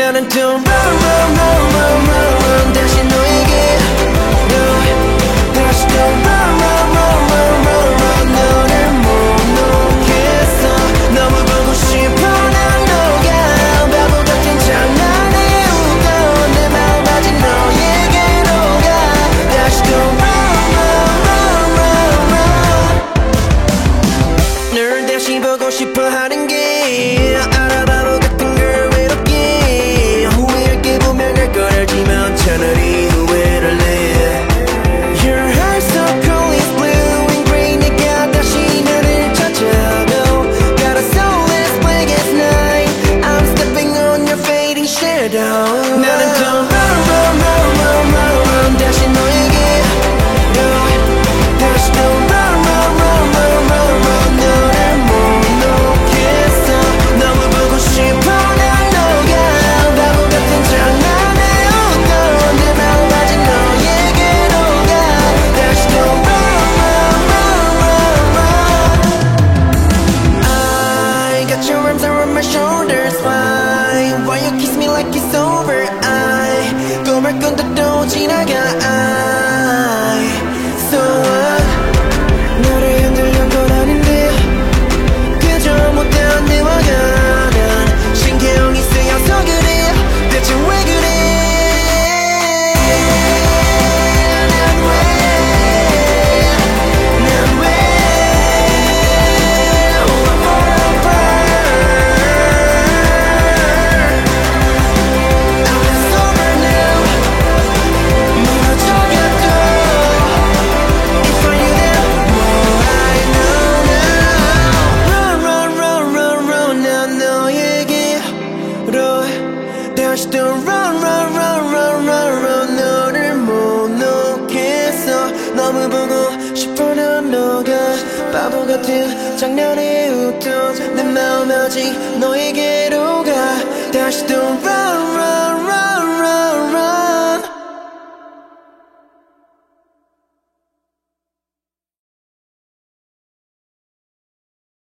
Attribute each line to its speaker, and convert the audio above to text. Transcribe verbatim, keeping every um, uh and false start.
Speaker 1: 나는 또 run run run run run run 다시 너에게 다시 또 run run run run run run 너를 못 놓겠어 너무 보고 싶어 난 너가 바보 같은 장난에 웃던 내 마음 아직 너에게로 가 다시 또 run run run run run 널 다시 보고 싶어 하는 게 알아 바보 같은 걸 외롭게 후회할게 보면 할 걸 알지만 차라리 후회를 내 나는 또 run run run run run run 다시 너에게 다시 또 run run run run run run 너를 못 놓겠어 너무 보고 싶어 난 너가 바보 같은 장난에 웃던 내 마음 아직 너에게로 가 다시 또 run run run run run I got your arms around my shoulders Why, why you kiss me like it's over I 꿈을 꾼 듯도 지나가 I So what 너를 흔들려는 건 아닌데 그저 못한 대화가 난 신경이 쓰여서 그래 대체 왜 그래 난 왜 난 왜 다시 또 run run run run run run 너를 못 놓겠어 너무 보고 싶어 난 너가 바보 같은 장난에 웃던 내 마음 아직 너에게로 가 다시 또 run run run